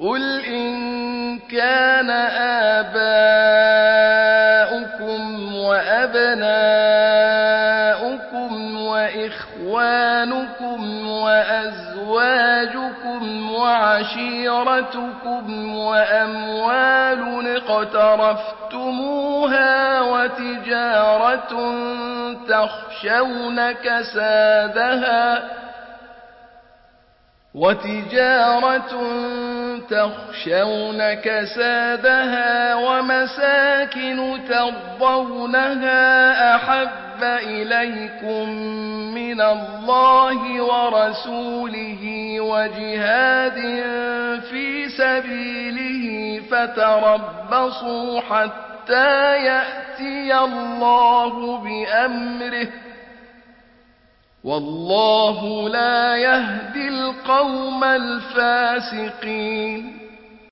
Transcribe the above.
قل إن كان آباؤكم وأبناؤكم وإخوانكم وأزواجكم وعشيرتكم وأموال اقترفتموها وتجارة تخشون كسادها ومساكن ترضونها أحب إليكم من الله ورسوله وجهاد في سبيله فتربصوا حتى يأتي الله بأمره والله لا يهدي القوم الفاسقين